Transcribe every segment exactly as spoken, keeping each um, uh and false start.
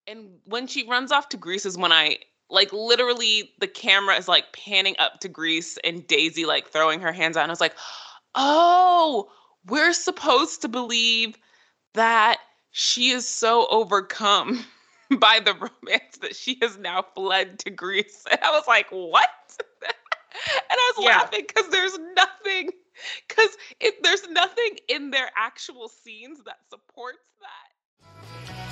And when she runs off to Greece is when I like literally the camera is like panning up to Greece and Daisy like throwing her hands out. And I was like, oh, we're supposed to believe that she is so overcome by the romance that she has now fled to Greece. And I was like, what? And I was Yeah. laughing because there's nothing, because there's nothing in their actual scenes that supports that.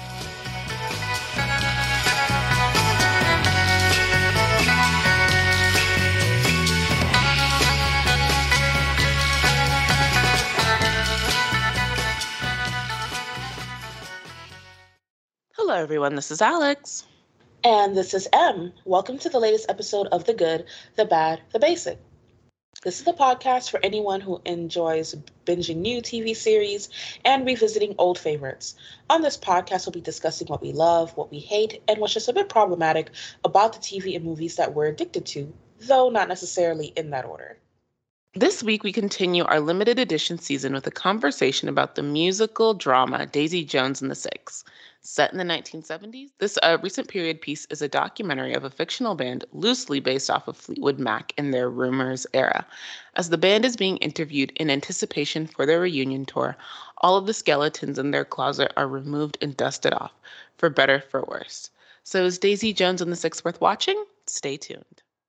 Hello, everyone. This is Alex. And this is M. Welcome to the latest episode of The Good, The Bad, The Basic. This is the podcast for anyone who enjoys binging new T V series and revisiting old favorites. On this podcast, we'll be discussing what we love, what we hate, and what's just a bit problematic about the T V and movies that we're addicted to, though not necessarily in that order. This week, we continue our limited edition season with a conversation about the musical drama Daisy Jones and the Six. Set in the nineteen seventies, this uh, recent period piece is a documentary of a fictional band loosely based off of Fleetwood Mac in their Rumors era. As the band is being interviewed in anticipation for their reunion tour, all of the skeletons in their closet are removed and dusted off, for better, for worse. So is Daisy Jones and the Six worth watching? Stay tuned.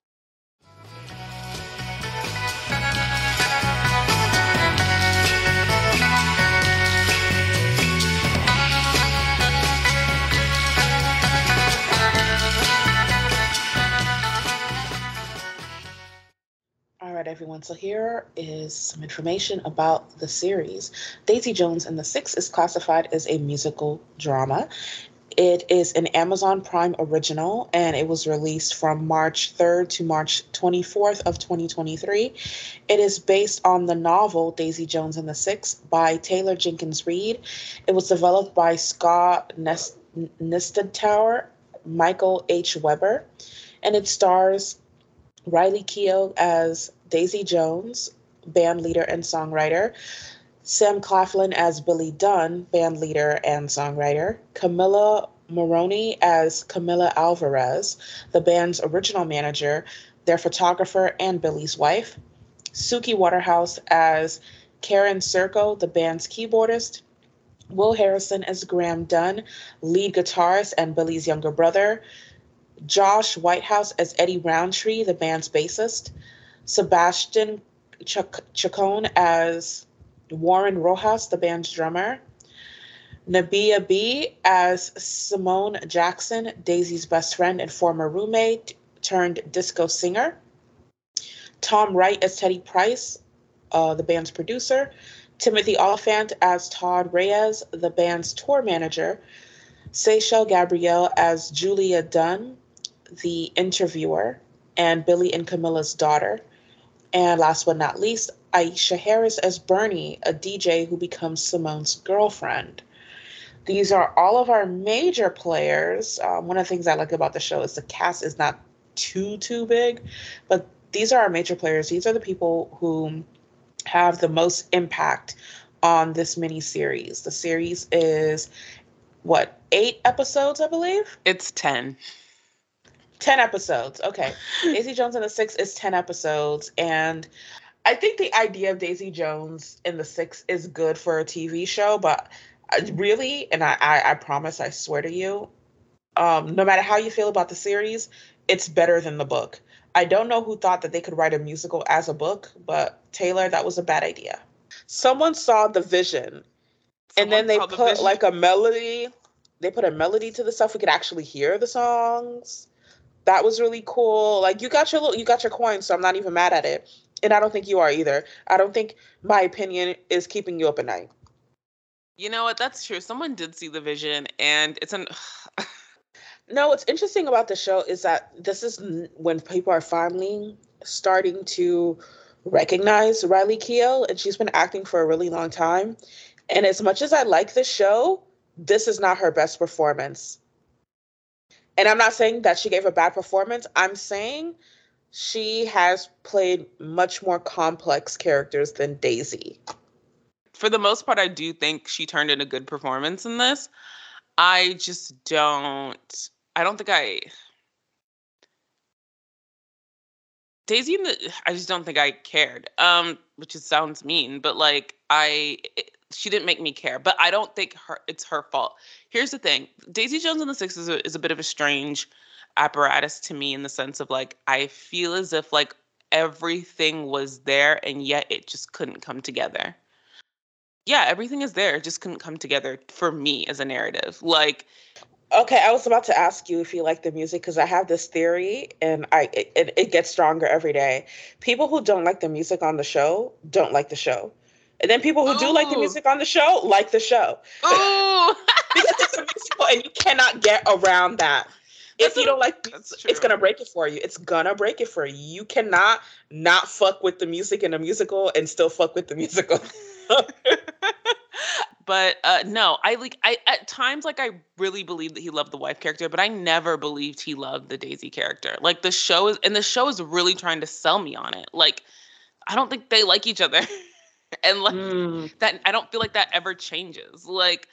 All right, everyone. So here is some information about the series. Daisy Jones and the Six is classified as a musical drama. It is an Amazon Prime original, and it was released from March third to March twenty-fourth of twenty twenty-three. It is based on the novel Daisy Jones and the Six by Taylor Jenkins Reid. It was developed by Scott Nest- Nistadtower, Michael H. Weber, and it stars Riley Keough as Daisy Jones, band leader and songwriter, Sam Claflin as Billy Dunn, band leader and songwriter, Camilla Moroney as Camilla Alvarez, the band's original manager, their photographer, and Billy's wife, Suki Waterhouse as Karen Serko, the band's keyboardist, Will Harrison as Graham Dunn, lead guitarist and Billy's younger brother, Josh Whitehouse as Eddie Roundtree, the band's bassist, Sebastian Ch- Chacon as Warren Rojas, the band's drummer, Nabia B as Simone Jackson, Daisy's best friend and former roommate turned disco singer, Tom Wright as Teddy Price, uh, the band's producer, Timothy Oliphant as Todd Reyes, the band's tour manager, Seychelle Gabrielle as Julia Dunn, the interviewer, and Billy and Camilla's daughter. And last but not least, Aisha Harris as Bernie, a D J who becomes Simone's girlfriend. These are all of our major players. Um, one of the things I like about the show is the cast is not too, too big, but these are our major players. These are the people who have the most impact on this mini-series. The series is, what, eight episodes, I believe? It's ten. ten episodes. Okay. Daisy Jones and the Six is ten episodes. And I think the idea of Daisy Jones and the Six is good for a T V show, but really, and I, I, I promise, I swear to you, um, no matter how you feel about the series, it's better than the book. I don't know who thought that they could write a musical as a book, but Taylor, that was a bad idea. Someone saw the vision, Someone and then they put the like a melody. They put a melody to the stuff. We could actually hear the songs. That was really cool. Like, you got your little, you got your coins, so I'm not even mad at it. And I don't think you are either. I don't think my opinion is keeping you up at night. You know what? That's true. Someone did see the vision, and it's an. No, what's interesting about the show is that this is when people are finally starting to recognize Riley Keough, and she's been acting for a really long time. And as much as I like the show, this is not her best performance. And I'm not saying that she gave a bad performance. I'm saying she has played much more complex characters than Daisy. For the most part, I do think she turned in a good performance in this. I just don't. I don't think I. Daisy and the. I just don't think I cared. Um, which is, sounds mean, but like I, it- she didn't make me care. But I don't think her. It's her fault. Here's the thing: Daisy Jones and the Six is a, is a bit of a strange apparatus to me in the sense of like I feel as if like everything was there and yet it just couldn't come together. Yeah, everything is there, it just couldn't come together for me as a narrative. Like, Okay, I was about to ask you if you like the music because I have this theory and I it, it it gets stronger every day. People who don't like the music on the show don't like the show. And then people who do like the ooh, music on the show like the show. ooh, Because it's a musical and you cannot get around that. that's If you what I'm, don't like that's music, it's true. gonna break it for you. It's gonna break it for you. You cannot not fuck with the music in a musical and still fuck with the musical. But uh no, I like I at times like I really believed that he loved the wife character, but I never believed he loved the Daisy character. Like the show is and the show is really trying to sell me on it. Like I don't think they like each other. And like Mm. that I don't feel like that ever changes. Like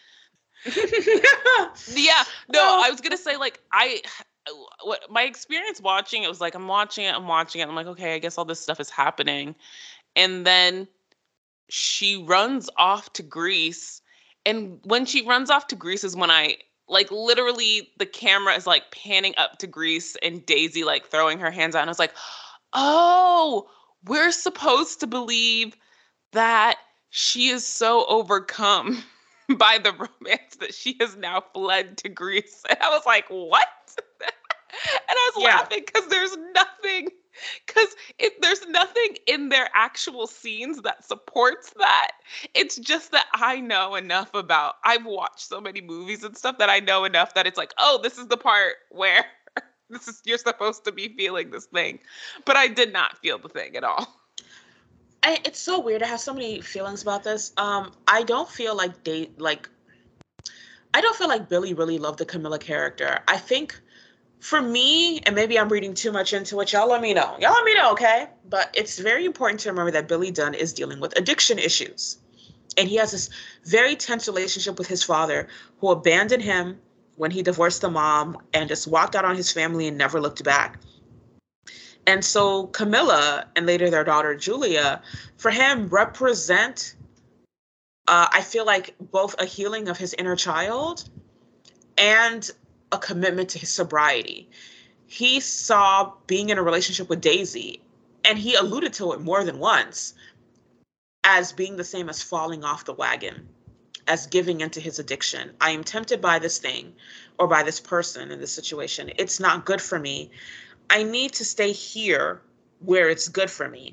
yeah, no, Well, I was gonna say like I what my experience watching it was like I'm watching it, I'm watching it, I'm like, okay, I guess all this stuff is happening. And then she runs off to Greece. And when she runs off to Greece is when I like literally the camera is like panning up to Greece and Daisy like throwing her hands out. And I was like, oh, we're supposed to believe that she is so overcome by the romance that she has now fled to Greece. And I was like, what? And I was yeah. laughing because there's nothing, because if there's nothing in their actual scenes that supports that. It's just that I know enough about, I've watched so many movies and stuff that I know enough that it's like, oh, this is the part where this is, you're supposed to be feeling this thing. But I did not feel the thing at all. I, it's so weird. I have so many feelings about this. Um, I don't feel like they like. I don't feel like Billy really loved the Camilla character. I think for me, and maybe I'm reading too much into it. Y'all let me know. Y'all let me know, okay? But it's very important to remember that Billy Dunn is dealing with addiction issues, and he has this very tense relationship with his father, who abandoned him when he divorced the mom and just walked out on his family and never looked back. And so Camilla and later their daughter Julia, for him, represent, uh, I feel like, both a healing of his inner child and a commitment to his sobriety. He saw being in a relationship with Daisy, and he alluded to it more than once, as being the same as falling off the wagon, as giving into his addiction. I am tempted by this thing or by this person in this situation. It's not good for me. I need to stay here where it's good for me.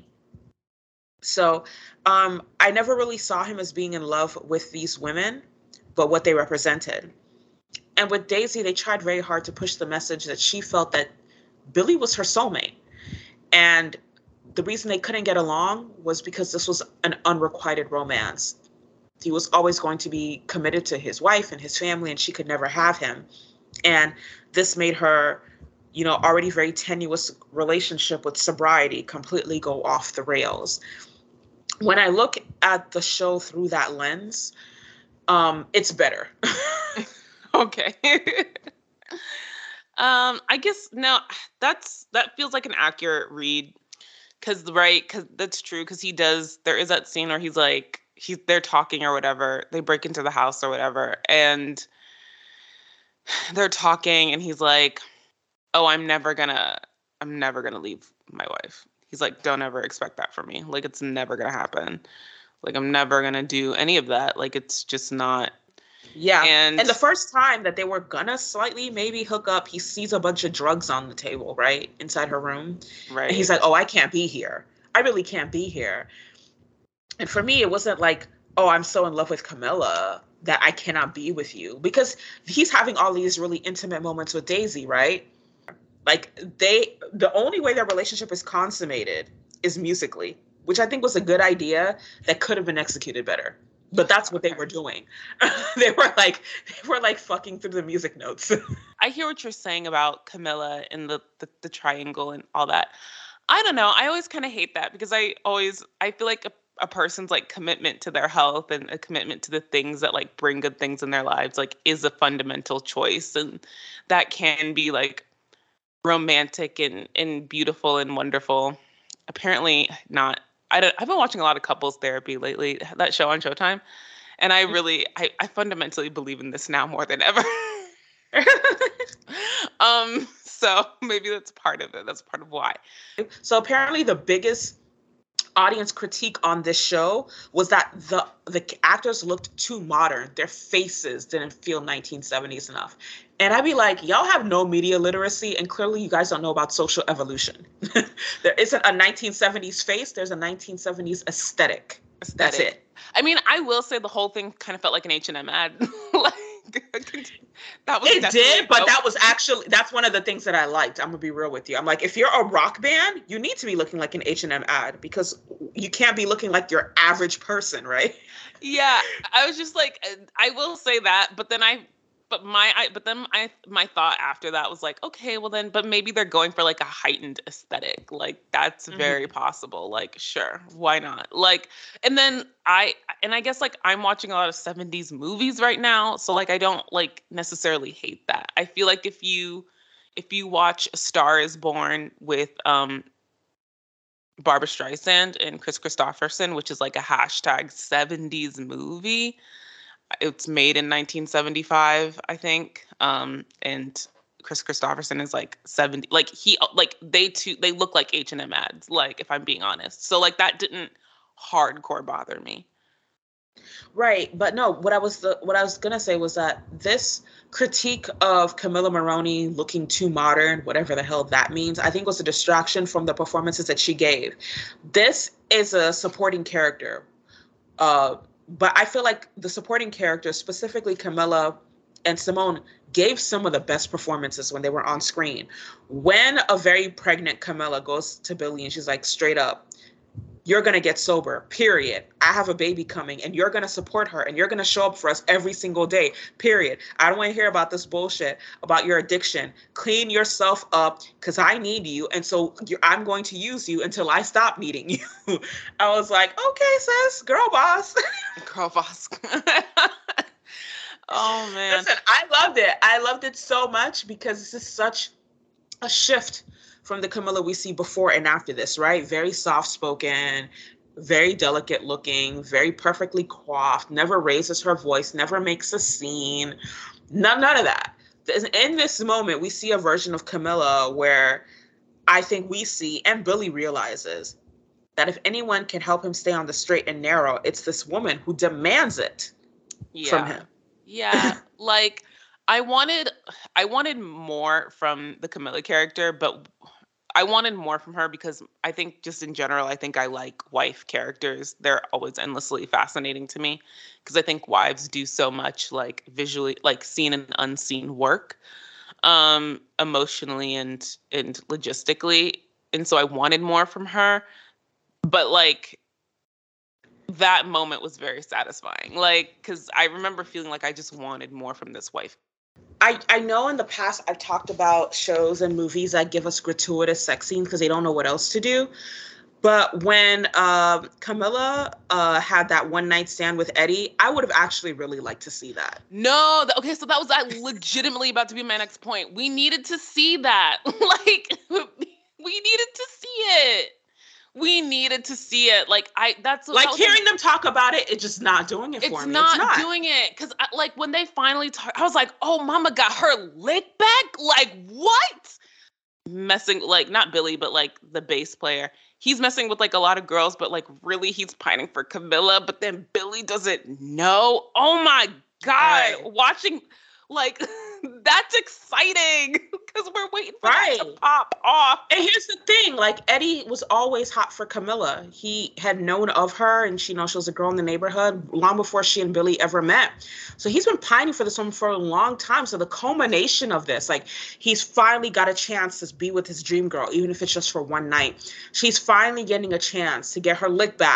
So um, I never really saw him as being in love with these women, but what they represented. And with Daisy, they tried very hard to push the message that she felt that Billy was her soulmate. And the reason they couldn't get along was because this was an unrequited romance. He was always going to be committed to his wife and his family, and she could never have him. And this made her, you know, already very tenuous relationship with sobriety completely go off the rails. When I look at the show through that lens, um, it's better. Okay. um, I guess no, that's that feels like an accurate read. Cause right, cause that's true. Cause he does. There is that scene where he's like, he's they're talking or whatever. They break into the house or whatever, and they're talking, and he's like, "Oh, I'm never gonna, I'm never gonna leave my wife." He's like, "Don't ever expect that from me. Like, it's never gonna happen. Like, I'm never gonna do any of that. Like, it's just not." Yeah. And And the first time that they were gonna slightly maybe hook up, he sees a bunch of drugs on the table, right? Inside her room. And he's right, like, oh, I can't be here. I really can't be here. And for me, it wasn't like, oh, I'm so in love with Camilla that I cannot be with you. Because he's having all these really intimate moments with Daisy, right? Like they the only way their relationship is consummated is musically, which I think was a good idea that could have been executed better. But that's what they okay. were doing. they were like they were like fucking through the music notes. I hear what you're saying about Camilla and the the, the triangle and all that. I don't know. I always kind of hate that because I always I feel like a person's like commitment to their health and a commitment to the things that like bring good things in their lives like is a fundamental choice, and that can be like romantic and and beautiful and wonderful. Apparently not. I don't, I've been watching a lot of couples therapy lately, that show on Showtime, and I really I, I fundamentally believe in this now more than ever. um so maybe that's part of it. That's part of why. So apparently the biggest audience critique on this show was that the the actors looked too modern. Their faces didn't feel nineteen seventies enough. And I'd be like, y'all have no media literacy, and clearly you guys don't know about social evolution. There isn't a nineteen seventies face, there's a nineteen seventies aesthetic. aesthetic. That's it. I mean, I will say the whole thing kind of felt like an H and M ad. Like, that was it did, but that was actually, that's one of the things that I liked. I'm gonna be real with you. I'm like, if you're a rock band, you need to be looking like an H and M ad, because you can't be looking like your average person, right? Yeah, I was just like, I will say that, but then I, but my, I, but then I, my thought after that was like, okay, well then, but maybe they're going for like a heightened aesthetic. Like that's mm-hmm. very possible. Like, sure, why not? Like, and then I, and I guess like I'm watching a lot of seventies movies right now. So like, I don't like necessarily hate that. I feel like if you, if you watch A Star Is Born with, um, Barbra Streisand and Chris Christopherson, which is like a hashtag seventies movie. It's made in nineteen seventy-five, I think. Um, and Chris Christopherson is like seventy. Like he, like they two, they look like H and M ads. Like if I'm being honest, so like that didn't hardcore bother me. Right, but no. What I was the, what I was gonna say was that this critique of Camila Morrone looking too modern, whatever the hell that means, I think was a distraction from the performances that she gave. This is a supporting character. Uh, But I feel like the supporting characters, specifically Camila and Simone, gave some of the best performances when they were on screen. When a very pregnant Camila goes to Billy and she's like, straight up, you're going to get sober, period. I have a baby coming and you're going to support her and you're going to show up for us every single day, period. I don't want to hear about this bullshit about your addiction. Clean yourself up because I need you. And so you're, I'm going to use you until I stop needing you. I was like, okay, sis, girl boss. Girl boss. Oh, man. Listen, I loved it. I loved it so much because this is such a shift from the Camila we see before and after this, right? Very soft-spoken, very delicate looking, very perfectly coiffed, never raises her voice, never makes a scene, none, none of that. In this moment, we see a version of Camila where I think we see, and Billy realizes, that if anyone can help him stay on the straight and narrow, it's this woman who demands it yeah. from him. Yeah, like I wanted, I wanted more from the Camila character, but I wanted more from her because I think just in general, I think I like wife characters. They're always endlessly fascinating to me because I think wives do so much like visually, like seen and unseen work, um, emotionally and, and logistically. And so I wanted more from her, but like that moment was very satisfying. Like, cause I remember feeling like I just wanted more from this wife. I, I know in the past I've talked about shows and movies that give us gratuitous sex scenes because they don't know what else to do. But when uh, Camila uh, had that one night stand with Eddie, I would have actually really liked to see that. No, th- okay, so that was that legitimately about to be my next point. We needed to see that. Like, we needed to see it. We needed to see it. Like I, that's like that hearing a, them talk about it. It's just not doing it for it's me. Not it's not doing it because like when they finally talk, I was like, oh, Mama got her lick back. Like what? Messing like not Billy, but like the bass player. He's messing with like a lot of girls, but like really, he's pining for Camila. But then Billy doesn't know. Oh my God! Right. Watching. Like, that's exciting because we're waiting for right. that to pop off. And here's the thing, like, Eddie was always hot for Camila. He had known of her, and she, you know, she was a girl in the neighborhood long before she and Billy ever met. So he's been pining for this woman for a long time. So the culmination of this, like, he's finally got a chance to be with his dream girl, even if it's just for one night. She's finally getting a chance to get her lick back.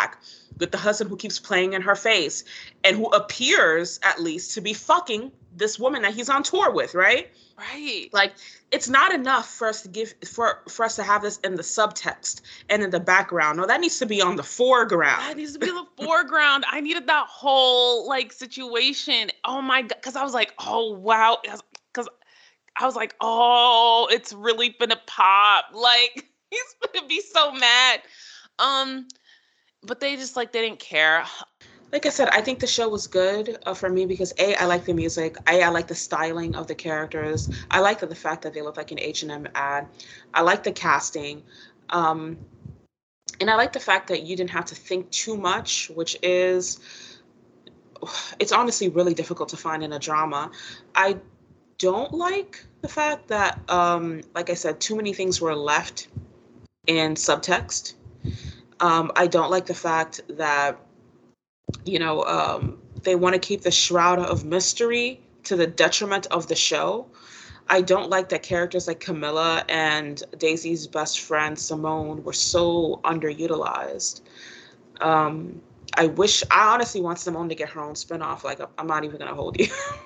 with the husband who keeps playing in her face and who appears at least to be fucking this woman that he's on tour with, right? Right. Like, it's not enough for us to give for for us to have this in the subtext and in the background. No, that needs to be on the foreground. That needs to be in the foreground. I needed that whole like situation. Oh my god, because I was like, oh wow, because I was like, oh, it's really gonna pop. Like he's gonna be so mad. Um, but they just like they didn't care. Like I said, I think the show was good uh, for me because A, I like the music. A, I like the styling of the characters. I like the, the fact that they look like an H and M ad. I like the casting. Um, and I like the fact that you didn't have to think too much, which is, it's honestly really difficult to find in a drama. I don't like the fact that, um, like I said, too many things were left in subtext. Um, I don't like the fact that you know, um, they want to keep the shroud of mystery to the detriment of the show. I don't like that characters like Camilla and Daisy's best friend Simone were so underutilized. Um, I wish, I honestly want Simone to get her own spinoff. Like, I'm not even gonna hold you.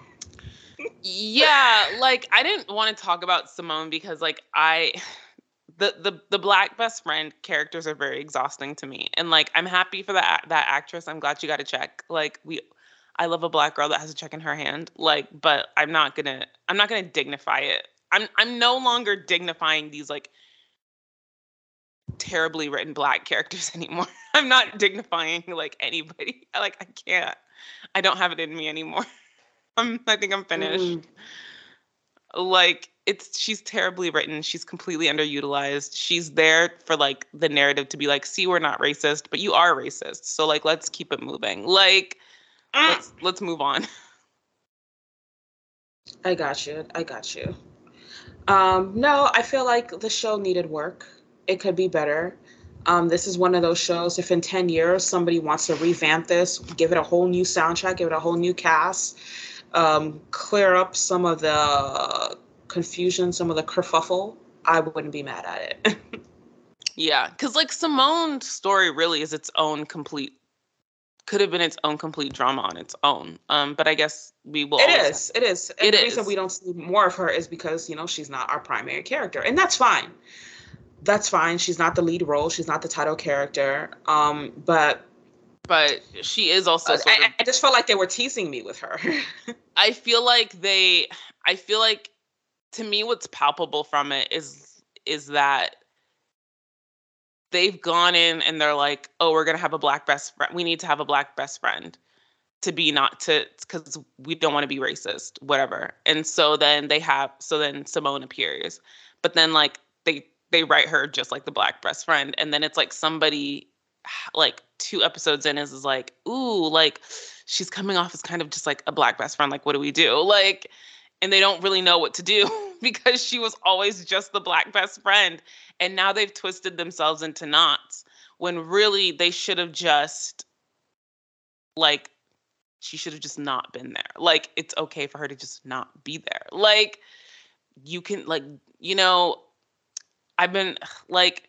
Yeah, like I didn't want to talk about Simone because like I the the the black best friend characters are very exhausting to me. And like I'm happy for that that actress. I'm glad she got a check. Like we I love a black girl that has a check in her hand. Like, but I'm not gonna I'm not gonna dignify it. I'm I'm no longer dignifying these like terribly written black characters anymore. I'm not dignifying like anybody. Like I can't. I don't have it in me anymore. I'm I think I'm finished. Mm. Like it's she's terribly written. She's completely underutilized. She's there for like the narrative to be like, see, we're not racist, but you are racist. So like let's keep it moving. Like let's let's move on. I got you. I got you. Um, no, I feel like the show needed work. It could be better. Um, this is one of those shows, if in ten years somebody wants to revamp this, give it a whole new soundtrack, give it a whole new cast, um, clear up some of the confusion, some of the kerfuffle, I wouldn't be mad at it. Yeah, because like Simone's story really is its own complete, could have been its own complete drama on its own. Um, but I guess we will. It is. Have, it is. And it the is. reason we don't see more of her is because, you know, she's not our primary character. And that's fine. That's fine. She's not the lead role. She's not the title character. Um, but but she is also uh, sort I, of, I just felt like they were teasing me with her. I feel like they I feel like to me what's palpable from it is is that they've gone in and they're like, oh, we're gonna have a black best friend. We need to have a black best friend to be not to because we don't want to be racist, whatever. And so then they have so then Simone appears, but then like they they write her just like the black best friend, and then it's like somebody like two episodes in is, is like, ooh, like she's coming off as kind of just like a black best friend. Like, what do we do? Like, and they don't really know what to do because she was always just the black best friend. And now they've twisted themselves into knots when really they should have just like, she should have just not been there. Like, it's okay for her to just not be there. Like, you can like, you know, I've been like,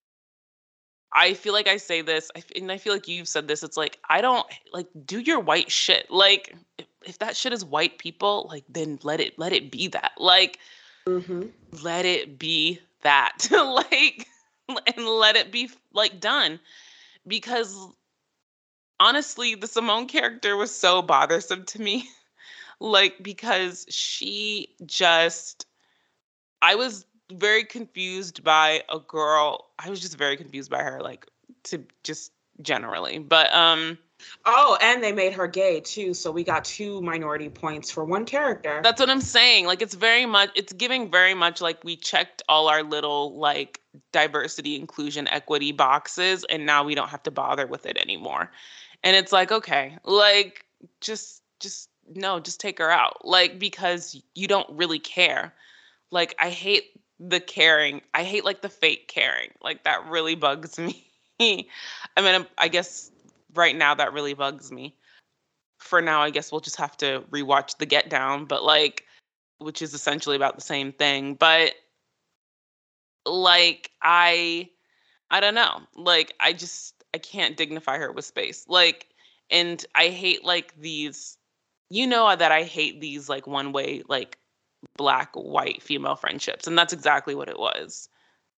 I feel like I say this, and I feel like you've said this. It's like, I don't like do your white shit. Like, if, if that shit is white people, like, then let it let it be that. Like, mm-hmm. let it be that. Like, and let it be like done. Because honestly, the Simone character was so bothersome to me. Like, because she just, I was very confused by a girl. I was just very confused by her, like to just generally. But um oh, and they made her gay too, so we got two minority points for one character. That's what I'm saying. Like it's very much it's giving very much like we checked all our little like diversity, inclusion, equity boxes, and now we don't have to bother with it anymore. And it's like, okay, like just just no, just take her out. Like because you don't really care. Like I hate the caring. I hate like the fake caring. Like that really bugs me. I mean, I guess right now that really bugs me. For now, I guess we'll just have to rewatch The Get Down, but like, which is essentially about the same thing. But like, I, I don't know. Like, I just, I can't dignify her with space. Like, and I hate like these, you know, that I hate these like one way, like black, white, female friendships. And that's exactly what it was.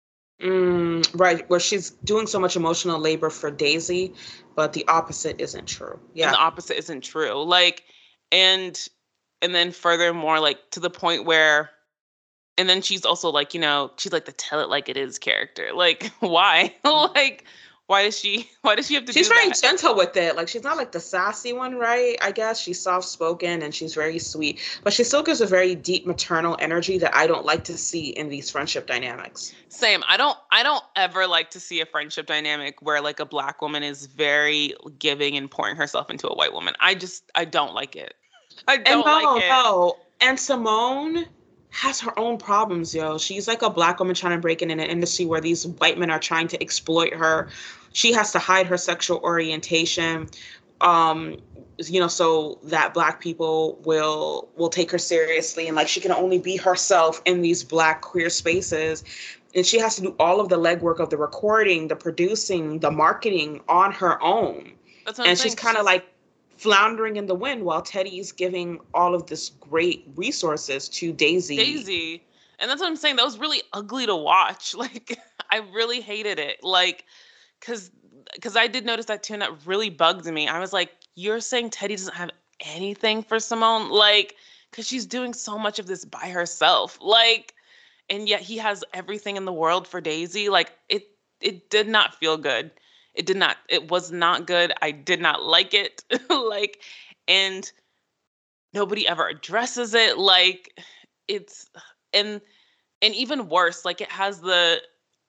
Mm, right, where she's doing so much emotional labor for Daisy, but the opposite isn't true. Yeah. And the opposite isn't true. Like, and and then furthermore, like to the point where, and then she's also like, you know, she's like the tell it like it is character. Like, why? Like, why does she why does she have to She's do very that? gentle with it. Like, she's not like the sassy one, right? I guess she's soft spoken and she's very sweet, but she still gives a very deep maternal energy that I don't like to see in these friendship dynamics. Same. I don't I don't ever like to see a friendship dynamic where like a black woman is very giving and pouring herself into a white woman. I just I don't like it. I don't And no, like it. no. And Simone has her own problems, yo. She's like a black woman trying to break in, in an industry where these white men are trying to exploit her. She has to hide her sexual orientation, um, you know, so that black people will will take her seriously, and like she can only be herself in these black queer spaces. And she has to do all of the legwork of the recording, the producing, the marketing on her own. That's what I'm And saying. she's kind of like floundering in the wind while Teddy's giving all of this great resources to Daisy. Daisy. And that's what I'm saying. That was really ugly to watch. Like, I really hated it. Like, because because I did notice that too, and that really bugged me. I was like, you're saying Teddy doesn't have anything for Simone? Like, because she's doing so much of this by herself. Like, and yet he has everything in the world for Daisy. Like, it it did not feel good. It did not. It was not good. I did not like it. Like, and nobody ever addresses it. Like, it's and and even worse, like it has the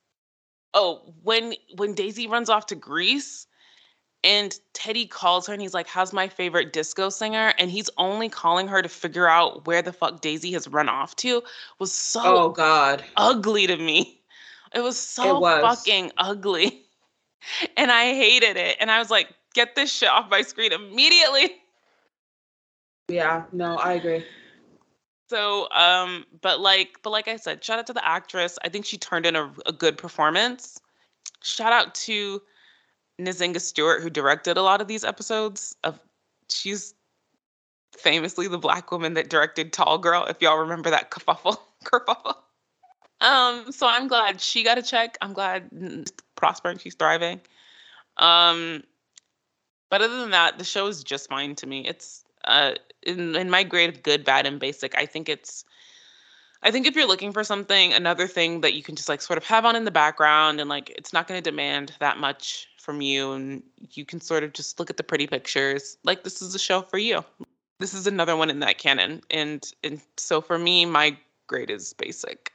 oh, when when Daisy runs off to Greece and Teddy calls her and he's like, how's my favorite disco singer? And he's only calling her to figure out where the fuck Daisy has run off to, was so Oh God. ugly to me. It was so It was. fucking ugly. And I hated it. And I was like, get this shit off my screen immediately. Yeah, no, I agree. So, um, but like, but like I said, shout out to the actress. I think she turned in a, a good performance. Shout out to Nzinga Stewart, who directed a lot of these episodes. Of she's famously the black woman that directed Tall Girl, if y'all remember that kerfuffle. kerfuffle. Um, so I'm glad she got a check. I'm glad she's prospering, she's thriving. Um, but other than that, the show is just fine to me. It's uh in, in my grade of good, bad, and basic, I think it's I think if you're looking for something, another thing that you can just like sort of have on in the background and like it's not going to demand that much from you and you can sort of just look at the pretty pictures, like this is a show for you. This is another one in that canon. And and so for me, my grade is basic.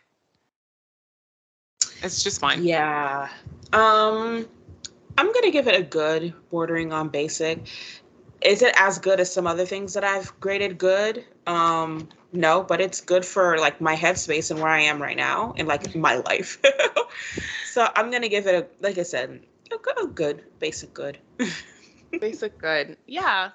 It's just fine. Yeah. Um, I'm gonna give it a good, bordering on basic. Is it as good as some other things that I've graded good? Um, no, but it's good for like my headspace and where I am right now and like my life. So I'm gonna give it a, like I said, a good, a good basic good. Basic good. Yeah.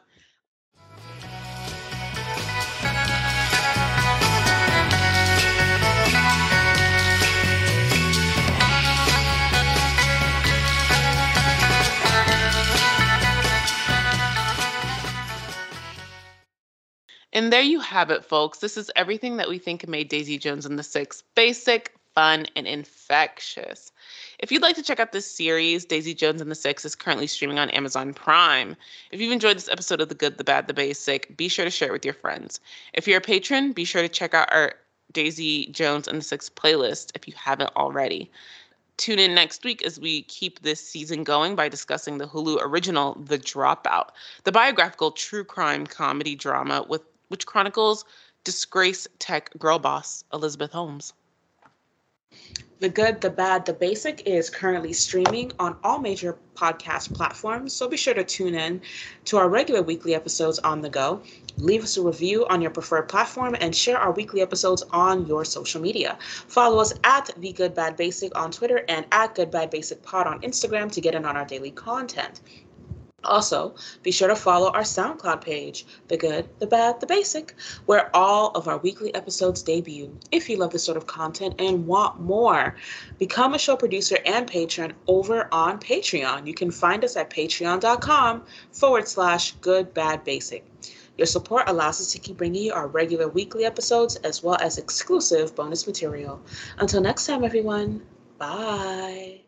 And there you have it, folks. This is everything that we think made Daisy Jones and the Six basic, fun, and infectious. If you'd like to check out this series, Daisy Jones and the Six is currently streaming on Amazon Prime. If you've enjoyed this episode of The Good, the Bad, the Basic, be sure to share it with your friends. If you're a patron, be sure to check out our Daisy Jones and the Six playlist if you haven't already. Tune in next week as we keep this season going by discussing the Hulu original, The Dropout, the biographical true crime comedy drama with which chronicles disgraced tech girl boss Elizabeth Holmes. The Good, the Bad, the Basic is currently streaming on all major podcast platforms, so be sure to tune in to our regular weekly episodes on the go. Leave us a review on your preferred platform and share our weekly episodes on your social media. Follow us at The Good, Bad, Basic on Twitter and at Good, Bad, Basic Pod on Instagram to get in on our daily content. Also, be sure to follow our SoundCloud page, The Good, The Bad, The Basic, where all of our weekly episodes debut. If you love this sort of content and want more, become a show producer and patron over on Patreon. You can find us at patreon.com forward slash good, bad, basic. Your support allows us to keep bringing you our regular weekly episodes as well as exclusive bonus material. Until next time, everyone, bye.